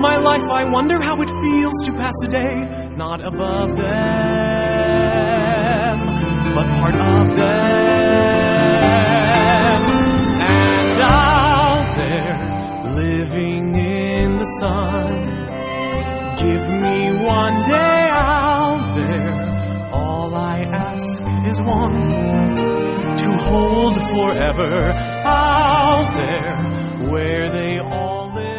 my life I wonder how it feels to pass a day not above them, but part of them. And out there, living in the sun, give me one day out there. All I ask is one, to hold forever out there where they all live.